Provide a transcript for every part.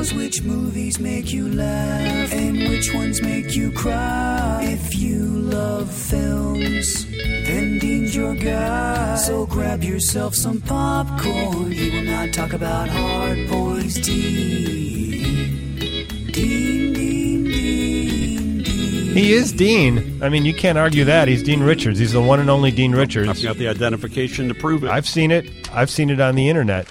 knows which movies make you laugh and which ones make you cry. If you love films, then Dean's your guy. So grab yourself some popcorn. He will not talk about hard porn. He's Dean. Dean, Dean, Dean, Dean. He is Dean. I mean, you can't argue that. He's Dean Richards. He's the one and only Dean Richards. I've got the identification to prove it. I've seen it. I've seen it on the internet.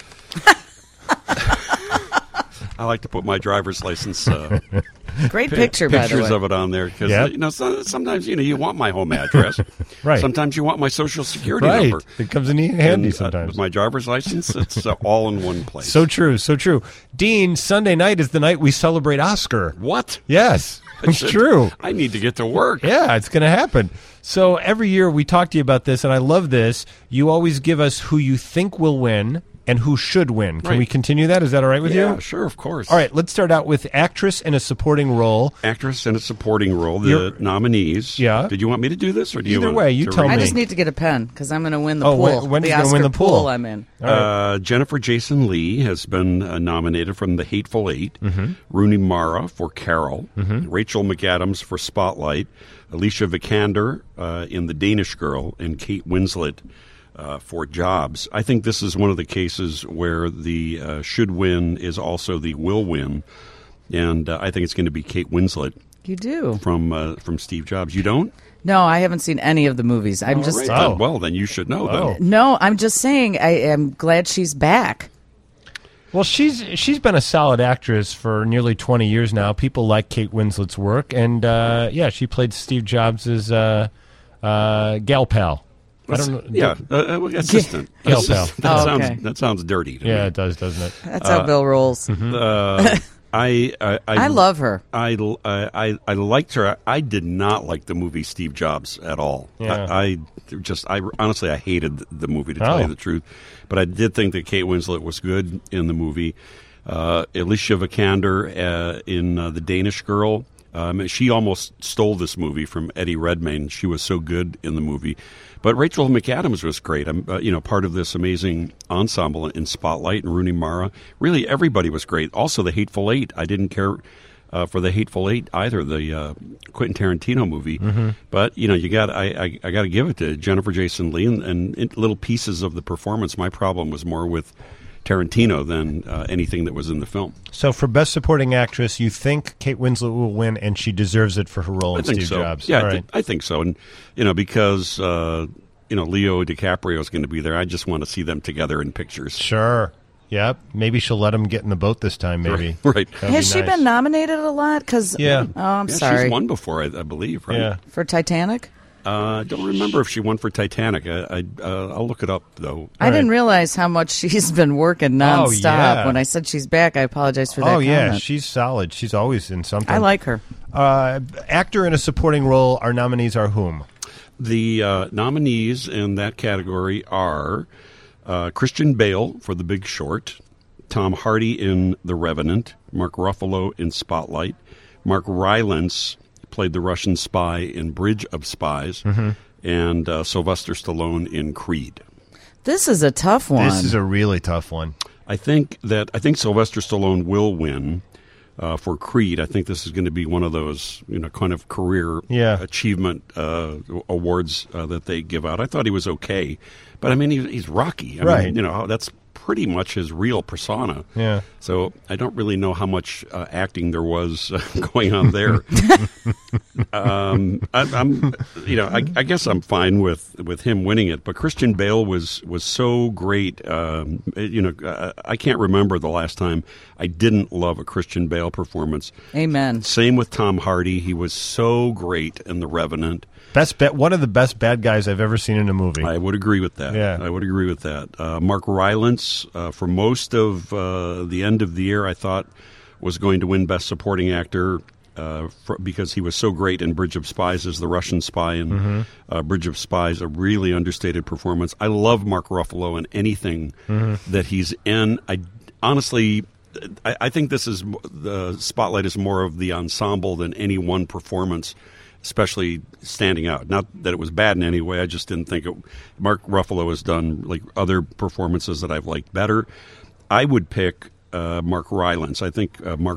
I like to put my driver's license Great picture, by the way. pictures of it on there because sometimes you want my home address. Right. Sometimes you want my social security Right. number. It comes in handy And, sometimes. with my driver's license, it's all in one place. So true. So true. Dean, Sunday night is the night we celebrate Oscar. What? Yes. It's true. I need to get to work. Yeah, it's going to happen. So every year we talk to you about this, and I love this. You always give us who you think will win and who should win. Can Right. we continue that? Is that all right with you? Yeah, sure, of course. All right, let's start out with actress in a supporting role. Actress in a supporting role, the nominees. Yeah. Did you want me to do this? Or do you Either want way, you to tell read I me. it? just need to get a pen because I'm going to win the Oh, pool. when's the you gonna Oscar win the pool? I'm in. Jennifer Jason Leigh has been nominated from The Hateful Eight. Mm-hmm. Rooney Mara for Carol. Rachel McAdams for Spotlight. Alicia Vikander in The Danish Girl. And Kate Winslet for Jobs. I think this is one of the cases where the should win is also the will win. And I think it's going to be Kate Winslet You do? from Steve Jobs. You don't? No, I haven't seen any of the movies. I'm just Right, Oh. then. Well, then you should know. Oh. Then. no. I'm just saying. I am glad she's back. Well, she's been a solid actress for nearly 20 years now. People like Kate Winslet's work, and she played Steve Jobs' gal pal. I don't know. Yeah, assistant. Gal pal. That sounds dirty to me. Yeah, it does, doesn't it? That's how Bill rolls. I love her. I liked her. I did not like the movie Steve Jobs at all. Yeah. I honestly I hated the movie, to tell you the truth. But I did think that Kate Winslet was good in the movie. Alicia Vikander in The Danish Girl. She almost stole this movie from Eddie Redmayne. She was so good in the movie. But Rachel McAdams was great. Part of this amazing ensemble in Spotlight, and Rooney Mara. Really, everybody was great. Also, The Hateful Eight. I didn't care for The Hateful Eight either, the Quentin Tarantino movie. But I got to give it to Jennifer Jason Leigh and little pieces of the performance. My problem was more with Tarantino than anything that was in the film. So for Best Supporting Actress, you think Kate Winslet will win, and she deserves it for her role in I think Steve so. Jobs? Yeah, All right. I think so. And, because, Leo DiCaprio is going to be there, I just want to see them together in pictures. Sure. Yep. Maybe she'll let him get in the boat this time, maybe. Right. That'd Has be she nice. been nominated a lot? Because Yeah. Oh, I'm Yeah, sorry. she's won before, I believe, right? Yeah. For Titanic? I don't remember if she won for Titanic. I'll look it up, though. I didn't realize how much she's been working nonstop. yeah. When I said she's back, I apologize for that Oh, yeah. comment. She's solid. She's always in something. I like her. Actor in a supporting role, our nominees are whom? The nominees in that category are Christian Bale for The Big Short, Tom Hardy in The Revenant, Mark Ruffalo in Spotlight, Mark Rylance played the Russian spy in Bridge of Spies, and Sylvester Stallone in Creed. This is a tough one. This is a really tough one. I think Sylvester Stallone will win for Creed. I think this is going to be one of those kind of career achievement awards that they give out. I thought he was okay, but I mean he's Rocky. I mean, that's pretty much his real persona. Yeah. So I don't really know how much acting there was going on there. I guess I'm fine with him winning it. But Christian Bale was so great. I can't remember the last time I didn't love a Christian Bale performance. Amen. Same with Tom Hardy. He was so great in The Revenant. One of the best bad guys I've ever seen in a movie. I would agree with that. Yeah. I would agree with that. Mark Rylance, for most of the end of the year, I thought was going to win Best Supporting Actor because he was so great in Bridge of Spies as the Russian spy in Bridge of Spies, a really understated performance. I love Mark Ruffalo in anything that he's in. Honestly, I think the Spotlight is more of the ensemble than any one performance, especially standing out. Not that it was bad in any way. I just didn't think it. Mark Ruffalo has done like other performances that I've liked better. I would pick Mark Rylance. I think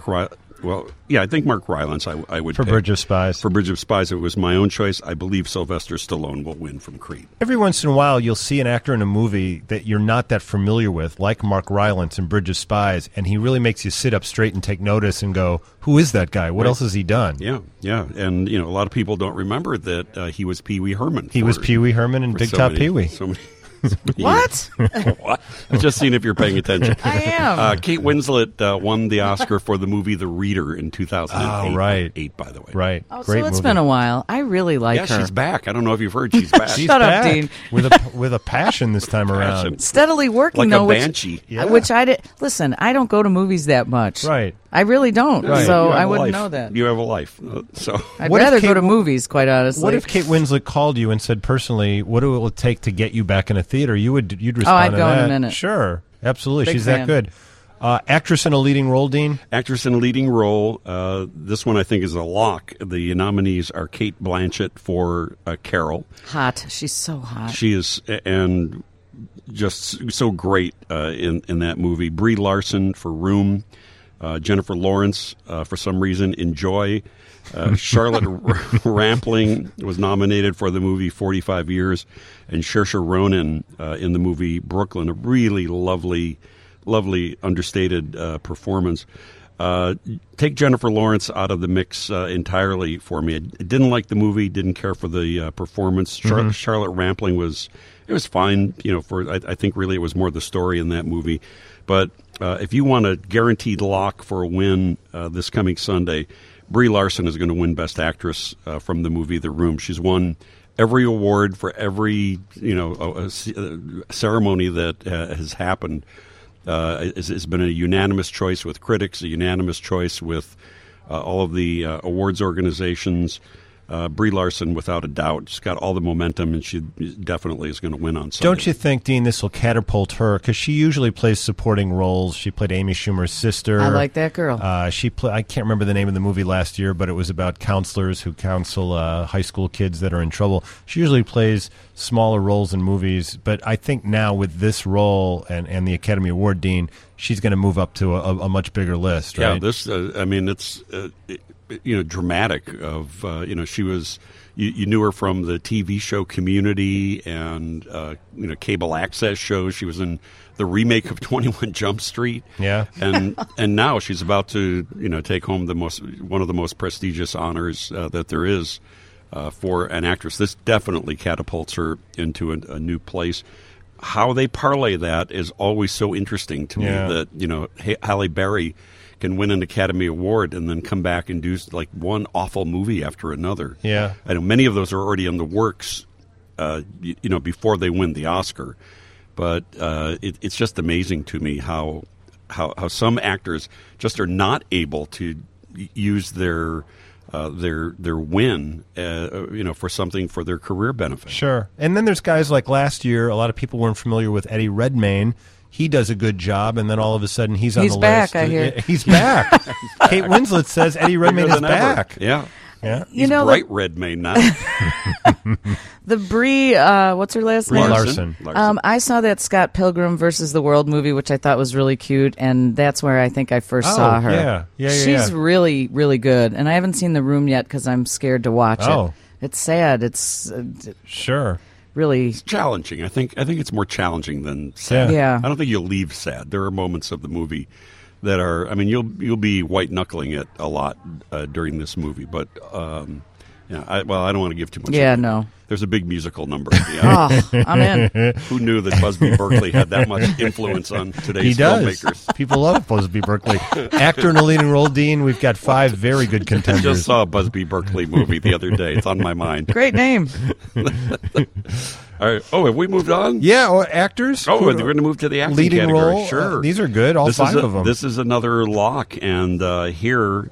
I think Mark Rylance I would for pick. Bridge of Spies. For Bridge of Spies, it was my own choice. I believe Sylvester Stallone will win from Creed. Every once in a while, you'll see an actor in a movie that you're not that familiar with, like Mark Rylance in Bridge of Spies, and he really makes you sit up straight and take notice and go, who is that guy? What else has he done? Yeah. And, a lot of people don't remember that he was Pee Wee Herman. He was Pee Wee Herman in Big Top Pee Wee. What? What? I'm just seeing if you're paying attention. I am. Kate Winslet won the Oscar for the movie The Reader in 2008. Oh, right. 8, by the way. Right. Oh, Great so it's movie. been a while. I really like her. Yeah, she's back. I don't know if you've heard she's back. She's Shut up, back Dean. with a passion this time around. Passion. Steadily working, Like though. a banshee. Which I did. Listen, I don't go to movies that much. Right. I really don't. Right. So You have I a wouldn't life. know that. You have a life. So I'd What if rather Kate- go to movies, quite honestly. What if Kate Winslet called you and said personally, what will it take to get you back in a theater? You'd respond I'd to go in that. a minute. Sure. Absolutely. Big She's fan. that good. Actress in a leading role, Dean? actress in a leading role. This one I think is a lock. The nominees are Kate Blanchett for Carol. Hot. She's so hot. She is, and just so great in that movie. Brie Larson for Room. Jennifer Lawrence, for some reason, Enjoy. Charlotte Rampling was nominated for the movie 45 Years. And Saoirse Ronan in the movie Brooklyn. A really lovely, understated performance. Take Jennifer Lawrence out of the mix entirely for me. I didn't like the movie, didn't care for the performance. Charlotte Rampling was fine. I think really it was more the story in that movie. But if you want a guaranteed lock for a win this coming Sunday, Brie Larson is going to win Best Actress from the movie The Room. She's won every award for every ceremony that has happened. It's been a unanimous choice with critics, a unanimous choice with all of the awards organizations. Brie Larson, without a doubt, she's got all the momentum, and she definitely is going to win on Sunday. Don't you think, Dean, this will catapult her? Because she usually plays supporting roles. She played Amy Schumer's sister. I like that girl. I can't remember the name of the movie last year, but it was about counselors who counsel high school kids that are in trouble. She usually plays smaller roles in movies, but I think now with this role and the Academy Award, Dean, she's going to move up to a much bigger list, right? Yeah, this. It's dramatic. She was. You knew her from the TV show Community and cable access shows. She was in the remake of 21 Jump Street. Yeah, and now she's about to take home one of the most prestigious honors that there is for an actress. This definitely catapults her into a new place. How they parlay that is always so interesting to me. That Halle Berry can win an Academy Award and then come back and do like one awful movie after another. Yeah, I know many of those are already in the works, before they win the Oscar. But it's just amazing to me how some actors just are not able to use their win, for something for their career benefit. sure. And then there's guys like last year. A lot of people weren't familiar with Eddie Redmayne. He does a good job, and then all of a sudden he's on the back, list. I hear. He's back. Kate Winslet says Eddie Redmayne Bigger is than ever. back. Yeah. Yeah. He's bright red May now. The Brie, what's her last Brie name? Larson. I saw that Scott Pilgrim versus the World movie, which I thought was really cute, and that's where I think I first saw her. Yeah. She's really, really good, and I haven't seen The Room yet because I'm scared to watch Oh. it. It's sad. It's Sure. really Challenging. I think it's more challenging than sad. Yeah. I don't think you'll leave sad. There are moments of the movie that are. I mean, you'll be white knuckling it a lot during this movie, but I don't want to give too much. Yeah, away. no. There's a big musical number. Yeah. Oh, I'm in. Who knew that Busby Berkeley had that much influence on today's He does. filmmakers? People love Busby Berkeley. Actor in a leading role, Dean. We've got 5 very good I contenders. just saw a Busby Berkeley movie the other day. It's on my mind. Great name. All right. Oh, have we moved on? Yeah, or actors. Oh, we're going to move to the acting leading category. role. Sure. These are good. All 5 of them. This is another lock, and here,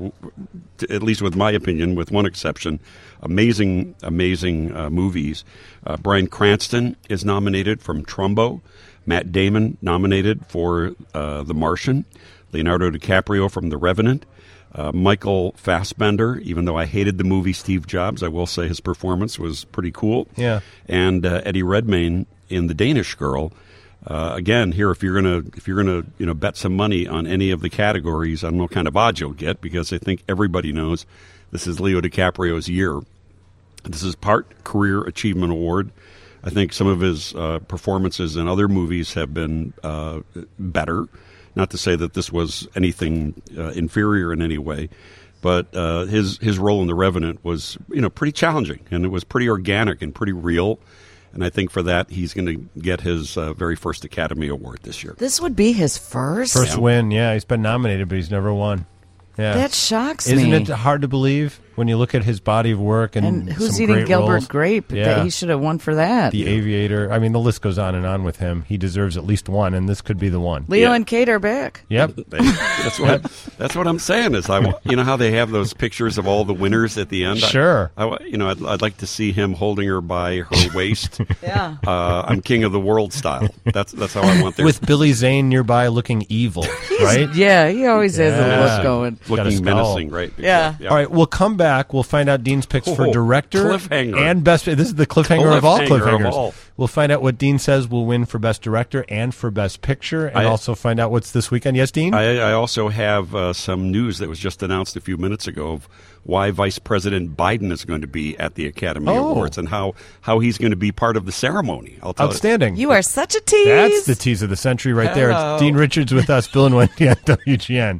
at least with my opinion, with one exception, amazing movies. Bryan Cranston is nominated from Trumbo. Matt Damon nominated for The Martian. Leonardo DiCaprio from The Revenant. Michael Fassbender, even though I hated the movie Steve Jobs, I will say his performance was pretty cool. Yeah. And Eddie Redmayne in The Danish Girl. Again, here, if you're gonna bet some money on any of the categories, I don't know what kind of odds you'll get, because I think everybody knows this is Leo DiCaprio's year. This is part Career Achievement Award. I think some of his performances in other movies have been better. Not to say that this was anything inferior in any way, but his role in The Revenant was pretty challenging, and it was pretty organic and pretty real. And I think for that, he's going to get his very first Academy Award this year. This would be his first win. Yeah, he's been nominated, but he's never won. Yeah, that shocks me. Isn't it hard to believe when you look at his body of work and who's some eating great Gilbert roles? Grape? Yeah. That he should have won for that. The Aviator. I mean, the list goes on and on with him. He deserves at least one, and this could be the one. Leo and Kate are back. Yep. That's what I'm saying. Is how they have those pictures of all the winners at the end. Sure. I'd like to see him holding her by her waist. Yeah. I'm king of the world style. That's how I want this. With Billy Zane nearby, looking evil, right? Yeah, he always has a look going. Looking menacing, right? Yeah. All right, we'll come back. We'll find out Dean's picks for director cliffhanger. and best. This is the cliffhanger of all cliffhangers. Of all. We'll find out what Dean says will win for best director and for best picture, and also find out what's this weekend. Yes, Dean? I also have some news that was just announced a few minutes ago of why Vice President Biden is going to be at the Academy Awards and how he's going to be part of the ceremony. Outstanding. You are such a tease. That's the tease of the century right there. It's Dean Richards with us, Bill and Wendy on WGN.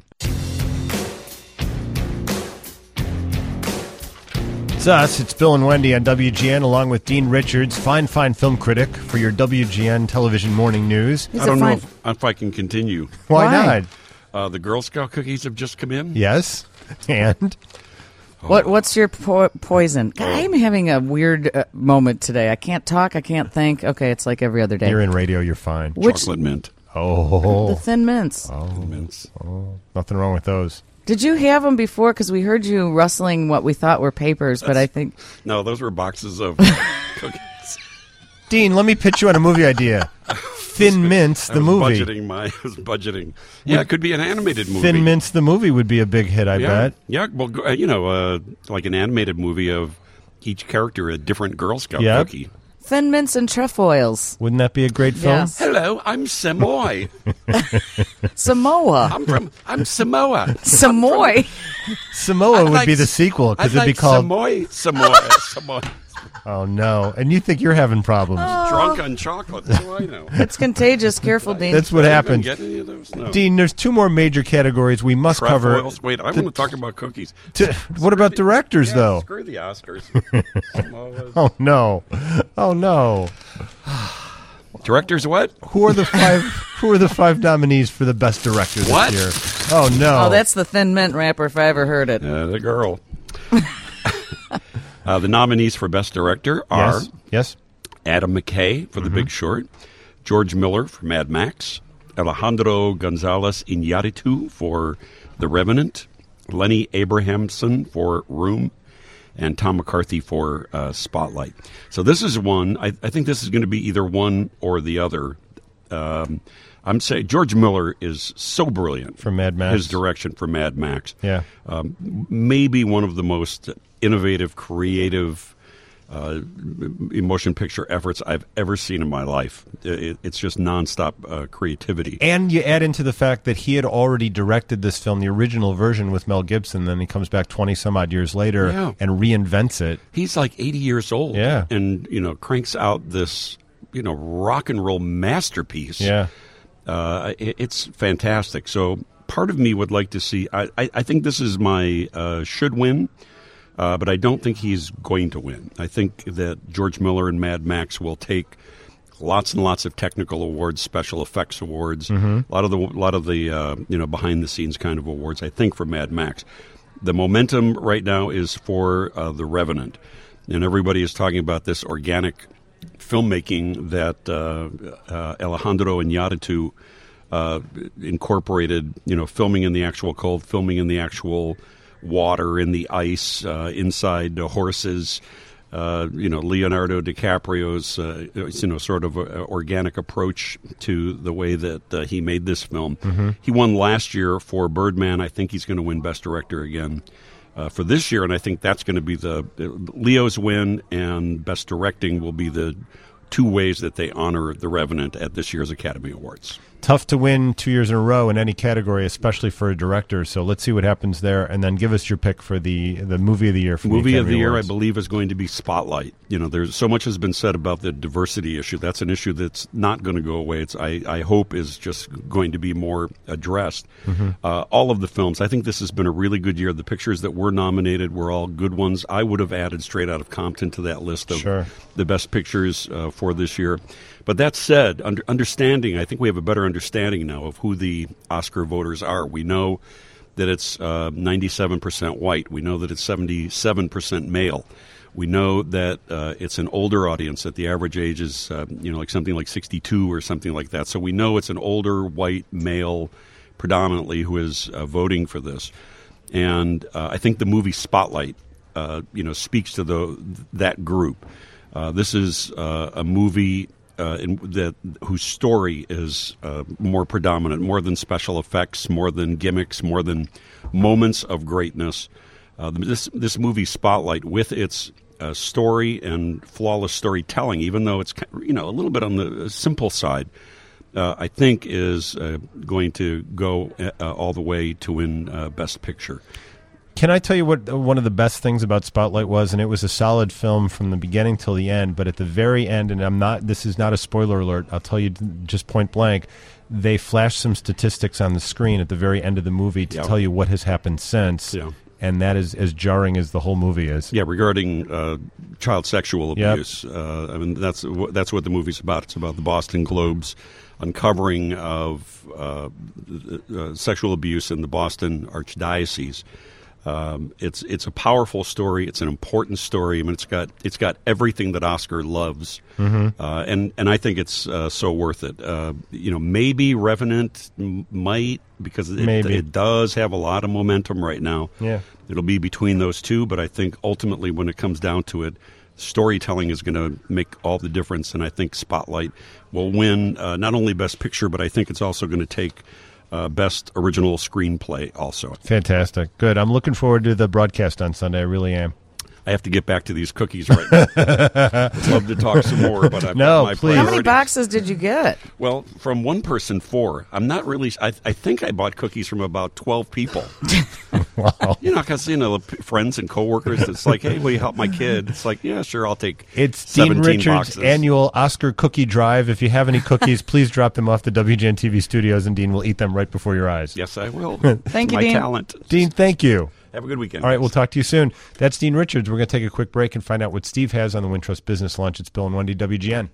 It's us. It's Bill and Wendy on WGN, along with Dean Richards, fine film critic for your WGN television morning news. I don't know if I can continue. Why not? The Girl Scout cookies have just come in. Yes, and what's your poison? I'm having a weird moment today. I can't talk. I can't think. Okay, it's like every other day. You're in radio. You're fine. Chocolate mint. Oh, the Thin Mints. Oh, nothing wrong with those. Did you have them before? Because we heard you rustling what we thought were papers, but I think... No, those were boxes of cookies. Dean, let me pitch you on a movie idea. Thin Mints, the movie. I was budgeting. Yeah, it could be an animated movie. Thin Mints, the movie would be a big hit, I bet. Yeah, well, like an animated movie of each character a different Girl Scout cookie. Thin Mints and trefoils. Wouldn't that be a great film? Yes. Hello, I'm Samoy. Samoa. I'm Samoa. Samoy. Samoa would be the sequel because it'd be called Samoy. Oh no! And you think you're having problems? Drunk on chocolate. What do I know? It's contagious. Careful, Dean. That's what happens. Get any of those? No. Dean, there's two more major categories we must cover. Wait, I want to talk about cookies. What about directors, though? Screw the Oscars. Oh no! Oh no! Directors, what? Who are the five nominees for the best director this year? Oh no! Oh, that's the Thin Mint wrapper if I ever heard it. The girl. The nominees for Best Director are Adam McKay for The Big Short, George Miller for Mad Max, Alejandro González Iñárritu for The Revenant, Lenny Abrahamson for Room, and Tom McCarthy for Spotlight. So this is one. I think this is going to be either one or the other. I'm saying George Miller is so brilliant for Mad Max. His direction for Mad Max. Yeah, maybe one of the most innovative, creative motion picture efforts I've ever seen in my life. It's just nonstop creativity. And you add into the fact that he had already directed this film, the original version with Mel Gibson, then he comes back 20-some-odd years later and reinvents it. He's like 80 years old and, cranks out this, rock and roll masterpiece. Yeah. It's fantastic. So part of me would like to see, I think this is my should win, but I don't think he's going to win. I think that George Miller and Mad Max will take lots and lots of technical awards, special effects awards, a lot of the behind the scenes kind of awards. I think for Mad Max, the momentum right now is for The Revenant, and everybody is talking about this organic filmmaking that Alejandro Iñárritu incorporated. Filming in the actual cold, filming in the actual water, in the ice, inside horses. Leonardo DiCaprio's sort of organic approach to the way that he made this film. He won last year for Birdman. I think he's going to win Best Director again for this year, and I think that's going to be the Leo's win, and Best Directing will be the two ways that they honor The Revenant at this year's Academy Awards. Tough to win 2 years in a row in any category, especially for a director. So let's see what happens there, and then give us your pick for the movie of the year. For movie of the year, Awards. I believe, is going to be Spotlight. There's so much has been said about the diversity issue. That's an issue that's not going to go away. I hope is just going to be more addressed. Mm-hmm. All of the films, I think this has been a really good year. The pictures that were nominated were all good ones. I would have added Straight Outta Compton to that list of the best pictures for this year. But that said, understanding, I think we have a better understanding now of who the Oscar voters are. We know that it's 97% white. We know that it's 77% male. We know that it's an older audience, that the average age is, like something like 62 or something like that. So we know it's an older white male predominantly who is voting for this. And I think the movie Spotlight, speaks to that group. This is a movie whose story is more predominant, more than special effects, more than gimmicks, more than moments of greatness. This movie Spotlight, with its story and flawless storytelling, even though it's a little bit on the simple side, I think is going to go all the way to win Best Picture. Can I tell you what one of the best things about Spotlight was? And it was a solid film from the beginning till the end, but at the very end, and this is not a spoiler alert, I'll tell you just point blank, they flash some statistics on the screen at the very end of the movie to tell you what has happened since. Yeah. And that is as jarring as the whole movie is. Yeah, regarding child sexual abuse. That's what the movie's about. It's about the Boston Globe's uncovering of sexual abuse in the Boston Archdiocese. It's a powerful story. It's an important story. I mean, it's got everything that Oscar loves, and I think it's so worth it. Maybe Revenant might, because it does have a lot of momentum right now. Yeah, it'll be between those two, but I think ultimately, when it comes down to it, storytelling is going to make all the difference, and I think Spotlight will win not only Best Picture, but I think it's also going to take Best Original Screenplay also. Fantastic. Good. I'm looking forward to the broadcast on Sunday. I really am. I have to get back to these cookies right now. I'd love to talk some more, but I've got my please. How many boxes did you get? Well, from one person, 4. I'm not really. I think I bought cookies from about 12 people. Wow. Because friends and coworkers. It's like, hey, will you help my kid? It's like, yeah, sure, I'll take. It's 17 Dean Richards' boxes. annual Oscar cookie drive. If you have any cookies, please drop them off the WGN TV studios, and Dean will eat them right before your eyes. Yes, I will. Thank you, my Dean. talent. Dean, thank you. Have a good weekend. All right, we'll talk to you soon. That's Dean Richards. We're going to take a quick break and find out what Steve has on the Wintrust Business Lunch. It's Bill and Wendy, WGN.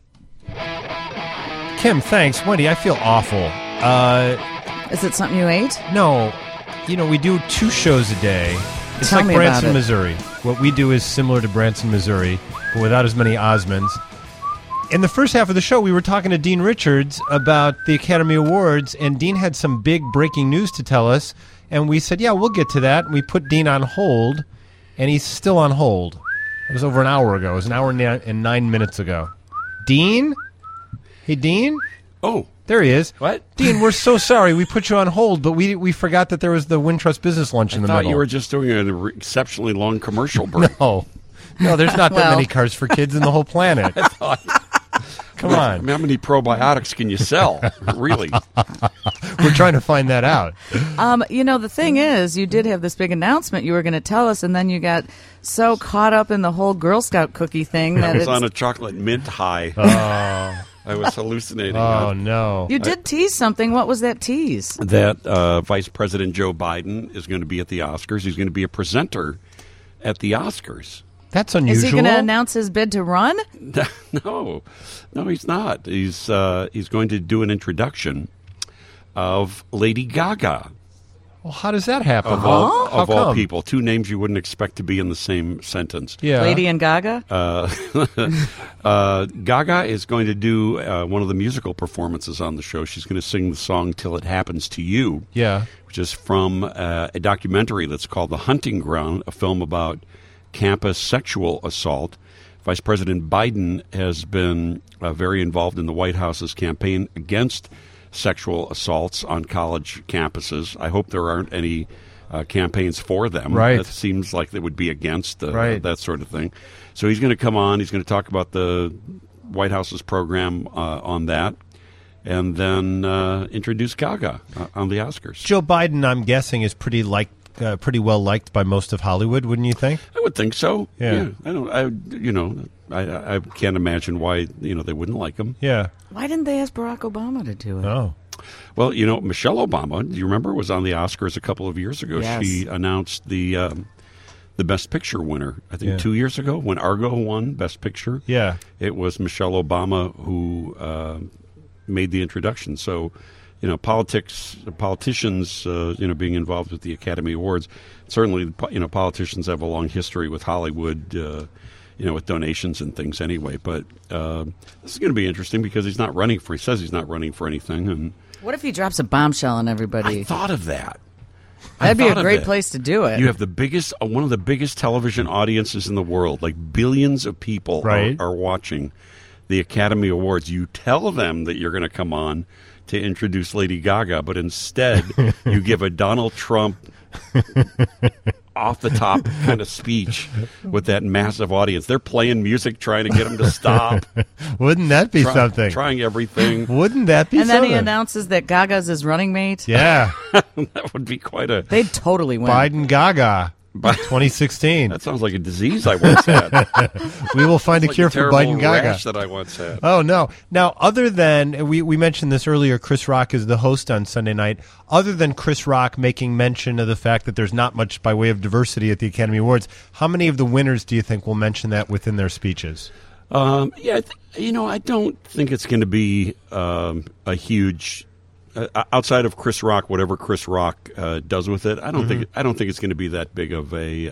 Kim, thanks. Wendy, I feel awful. Is it something you ate? No. We do 2 shows a day. It's Tell like me about Branson, it. Missouri. What we do is similar to Branson, Missouri, but without as many Osmonds. In the first half of the show, we were talking to Dean Richards about the Academy Awards, and Dean had some big breaking news to tell us. And we said, yeah, we'll get to that. And we put Dean on hold, and he's still on hold. It was over an hour ago. It was an hour and 9 minutes ago. Dean? Hey, Dean? Oh. There he is. What? Dean, we're so sorry. We put you on hold, but we forgot that there was the Wintrust Business Lunch in the middle. I thought you were just doing an exceptionally long commercial break. No, there's not that many cars for kids in the whole planet. Come on. I mean, how many probiotics can you sell? Really? We're trying to find that out. The thing is, you did have this big announcement you were going to tell us, and then you got so caught up in the whole Girl Scout cookie thing that I was on a chocolate mint high. Oh. I was hallucinating. Oh, no. You did tease something. What was that tease? That Vice President Joe Biden is going to be at the Oscars. He's going to be a presenter at the Oscars. That's unusual. Is he going to announce his bid to run? No, he's not. He's going to do an introduction of Lady Gaga. Well, how does that happen? Of all people, 2 names you wouldn't expect to be in the same sentence. Yeah. Lady and Gaga? Gaga is going to do one of the musical performances on the show. She's going to sing the song Till It Happens to You, which is from a documentary that's called The Hunting Ground, a film about campus sexual assault. Vice President Biden has been very involved in the White House's campaign against sexual assaults on college campuses. I hope there aren't any campaigns for them. Right. It seems like they would be against that sort of thing. So he's going to come on. He's going to talk about the White House's program on that, and then introduce Gaga on the Oscars. Joe Biden, I'm guessing, is pretty well liked by most of Hollywood, wouldn't you think? I would think so. Yeah. I can't imagine why they wouldn't like him. Yeah. Why didn't they ask Barack Obama to do it? Oh. Well, Michelle Obama, do you remember, was on the Oscars a couple of years ago. Yes. She announced the Best Picture winner, I think 2 years ago, when Argo won Best Picture. Yeah. It was Michelle Obama who made the introduction. So, politicians, being involved with the Academy Awards, certainly, politicians have a long history with Hollywood, with donations and things anyway. But this is going to be interesting because he says he's not running for anything. And what if he drops a bombshell on everybody? I thought of that. That'd be a great place to do it. You have one of the biggest television audiences in the world, like billions of people are watching the Academy Awards. You tell them that you're going to come on to introduce Lady Gaga, but instead you give a Donald Trump off-the-top kind of speech with that massive audience. They're playing music, trying to get him to stop. Wouldn't that be something? Trying everything. Wouldn't that be something? And then he announces that Gaga's his running mate? Yeah. That would be quite a... They'd totally win. Biden Gaga. 2016. That sounds like a disease I once had. We will find a cure for Biden Gaga. Rash that I once had. Oh, no. Now, other than, we mentioned this earlier, Chris Rock is the host on Sunday night. Other than Chris Rock making mention of the fact that there's not much by way of diversity at the Academy Awards, how many of the winners do you think will mention that within their speeches? I don't think it's going to be a huge... outside of Chris Rock, whatever Chris Rock does with it, I don't think it's going to be that big of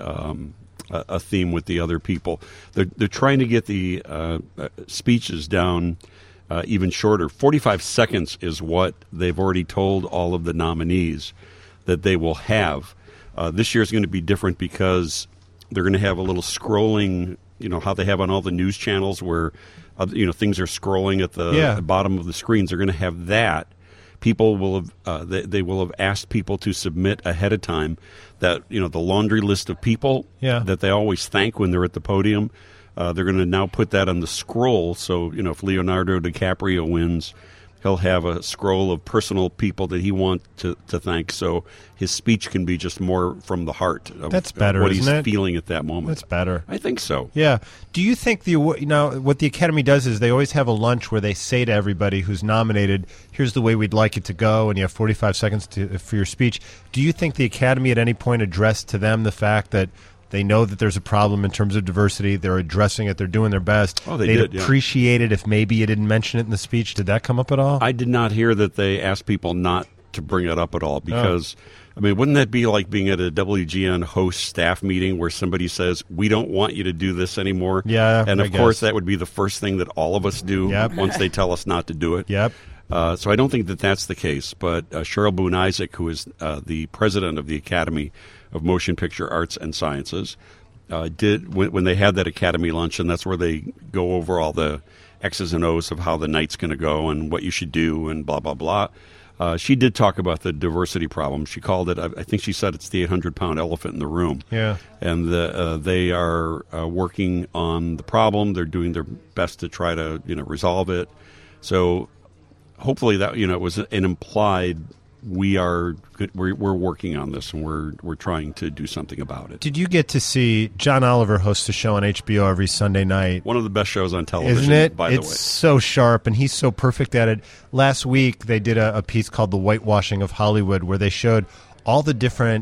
a theme with the other people. They're trying to get the speeches down even shorter. 45 seconds is what they've already told all of the nominees that they will have. This year is going to be different because they're going to have a little scrolling. How they have on all the news channels where things are scrolling at the bottom of the screens. They're going to have that. People will have they will have asked people to submit ahead of time that the laundry list of people that they always thank when they're at the podium. They're going to now put that on the scroll. So if Leonardo DiCaprio wins, he'll have a scroll of personal people that he wants to thank. So his speech can be just more from the heart of That's better, what isn't he's it? feeling at that moment. That's better. I think so. Yeah. Do you think what the Academy does is they always have a lunch where they say to everybody who's nominated, here's the way we'd like it to go, and you have 45 seconds for your speech. Do you think the Academy at any point addressed to them the fact that they know that there's a problem in terms of diversity. They're addressing it. They're doing their best. Oh, they did, appreciate it if maybe you didn't mention it in the speech. Did that come up at all? I did not hear that they asked people not to bring it up at all because, wouldn't that be like being at a WGN host staff meeting where somebody says, we don't want you to do this anymore? Yeah, and of course, that would be the first thing that all of us do once they tell us not to do it. Yep. So I don't think that that's the case. But Cheryl Boone Isaac, who is the president of the Academy of Motion Picture Arts and Sciences, did when they had that Academy lunch, and that's where they go over all the X's and O's of how the night's going to go and what you should do and blah, blah, blah. She did talk about the diversity problem. She called it, I think she said it's the 800-pound elephant in the room. Yeah. And they are working on the problem. They're doing their best to try to resolve it. So hopefully that it was an implied we're working on this and we're trying to do something about it. Did you get to see John Oliver hosts a show on HBO every Sunday night? One of the best shows on television, isn't it? By the way, it's so sharp and he's so perfect at it. Last week they did a piece called "The Whitewashing of Hollywood," where they showed all the different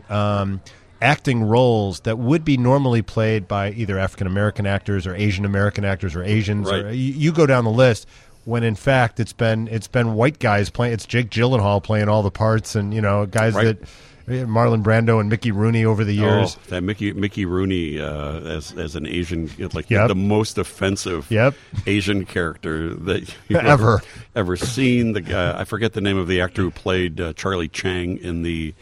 acting roles that would be normally played by either African American actors or Asian American actors or Asians. Right. Or, you go down the list. When in fact it's been white guys playing. It's Jake Gyllenhaal playing all the parts, and guys that Marlon Brando and Mickey Rooney over the years. Oh, that Mickey Rooney as an Asian, the most offensive Asian character that you've ever seen. The guy, I forget the name of the actor who played Charlie Chan in the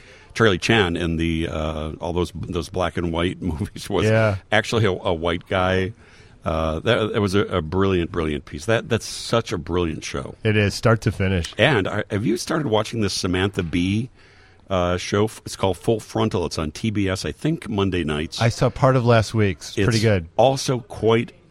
all those black and white movies was actually a white guy. That was a brilliant piece. That's such a brilliant show. It is, start to finish. And have you started watching this Samantha Bee show? It's called Full Frontal. It's on TBS, I think, Monday nights. I saw part of last week's. It's pretty good. Also quite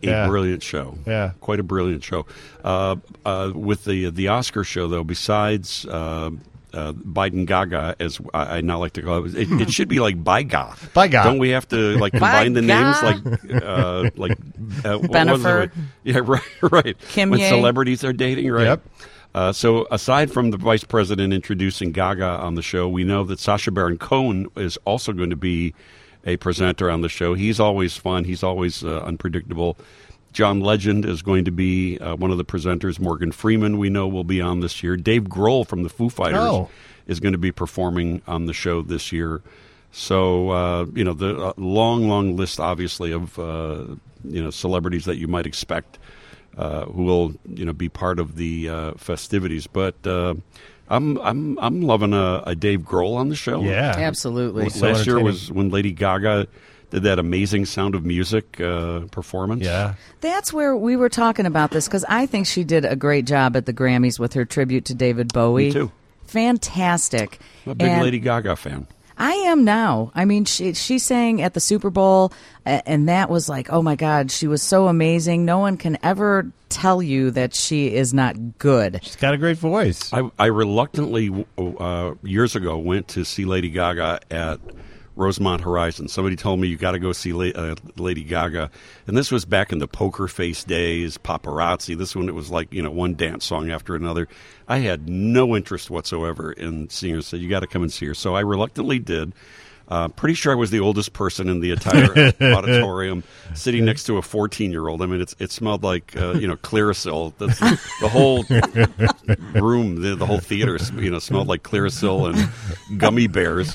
Yeah. brilliant show. Yeah. Quite a brilliant show. With the Oscar show, though, besides Biden Gaga, as I now like to call it, it should be like Byga. Byga. Don't we have to like combine the names like Bennifer. Yeah, right. Kim when Ye. celebrities are dating, right? Yep. So aside from the vice president introducing Gaga on the show, we know that Sacha Baron Cohen is also going to be a presenter on the show. He's always fun. He's always unpredictable. John Legend is going to be one of the presenters. Morgan Freeman, we know, will be on this year. Dave Grohl from the Foo Fighters is going to be performing on the show this year. So, the long list, obviously, of, celebrities that you might expect who will, be part of the festivities. But I'm loving a Dave Grohl on the show. Yeah. Absolutely. Last year was when Lady Gaga did that amazing Sound of Music performance. Yeah. That's where we were talking about this, because I think she did a great job at the Grammys with her tribute to David Bowie. Me too. Fantastic. I'm a big Lady Gaga fan. I am now. I mean, she sang at the Super Bowl, and that was like, oh my God, she was so amazing. No one can ever tell you that she is not good. She's got a great voice. I reluctantly, years ago, went to see Lady Gaga at Rosemont Horizon. Somebody told me you got to go see Lady Gaga, and this was back in the Poker Face days, paparazzi. This one, it was like one dance song after another. I had no interest whatsoever in seeing her. Said you got to come and see her, so I reluctantly did. Pretty sure I was the oldest person in the entire auditorium, sitting next to a 14-year-old. I mean, it smelled like Clearasil. The whole room, the whole theater, smelled like Clearasil and gummy bears.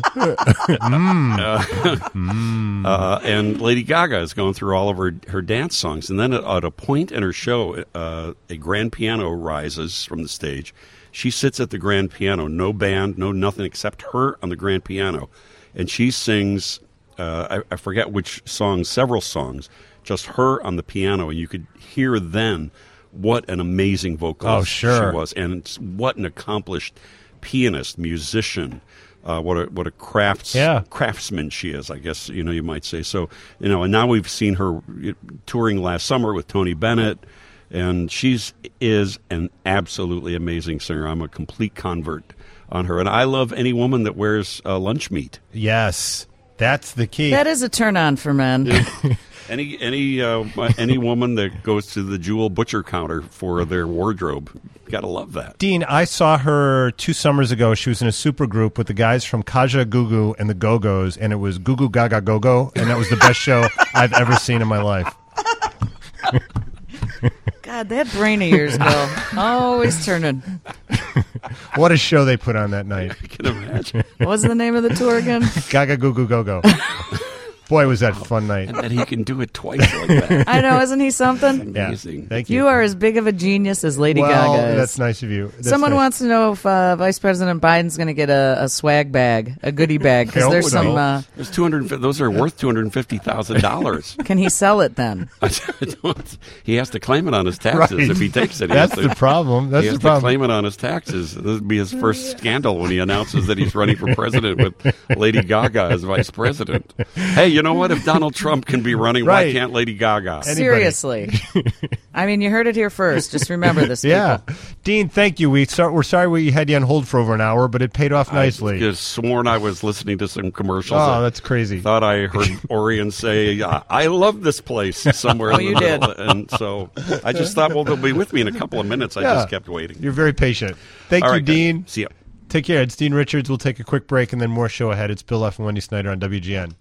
And Lady Gaga is going through all of her dance songs, and then at a point in her show, a grand piano rises from the stage. She sits at the grand piano, no band, no nothing except her on the grand piano, and she sings. I forget which song, several songs, just her on the piano, and you could hear then what an amazing vocalist she was, and what an accomplished pianist, musician. What a craftsman she is, I guess you might say. So and now we've seen her touring last summer with Tony Bennett, and is an absolutely amazing singer. I'm a complete convert on her, and I love any woman that wears lunch meat. Yes, that's the key. That is a turn on for men. Any woman that goes to the Jewel butcher counter for their wardrobe, gotta love that. Dean, I saw her 2 summers ago. She was in a super group with the guys from Kaja Gugu and the Go-Go's, and it was Goo Goo Gaga Go-Go, and that was the best show I've ever seen in my life. God, that brain of yours, Bill. Always turning. What a show they put on that night. I can imagine. What was the name of the tour again? Gaga Goo Goo Go-Go. Boy, was that a fun night. And that he can do it twice like that. I know, isn't he something? Amazing. Yeah. Thank you. You are as big of a genius as Lady Gaga is. That's nice of you. Someone wants to know if Vice President Biden's going to get a swag bag, a goodie bag, because there's some. There's those are worth $250,000. Can he sell it then? He has to claim it on his taxes if he takes it. That's the problem. That's he has the problem. to claim it on his taxes. This would be his first scandal when he announces that he's running for president with Lady Gaga as vice president. Hey, you know what? If Donald Trump can be running, why can't Lady Gaga? Seriously. I mean, you heard it here first. Just remember this, people. Yeah. Dean, thank you. We're sorry we had you on hold for over an hour, but it paid off nicely. I just sworn I was listening to some commercials. Oh, that's crazy. Thought I heard Orion say, I love this place somewhere. You did. And so I just thought, well, they'll be with me in a couple of minutes. I just kept waiting. You're very patient. Thank All you, right, Dean. guys. See ya. Take care. It's Dean Richards. We'll take a quick break and then more show ahead. It's Bill F. and Wendy Snyder on WGN.